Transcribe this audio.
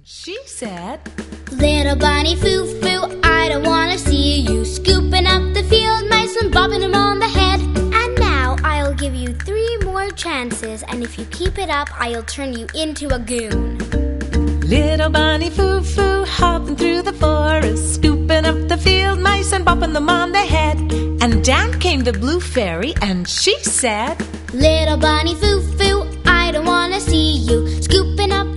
She said, Little bunny foo-foo, I don't want to see you scooping up the field mice and bopping them on the head. And now I'll give you 3 more chances, and if you keep it up, I'll turn you into a goon. Little bunny foo-foo, hopping through the forest, scooping up the field mice and bopping them on the head. And down came the blue fairy, and she said, Little bunny foo-foo, I don't want to see you scooping up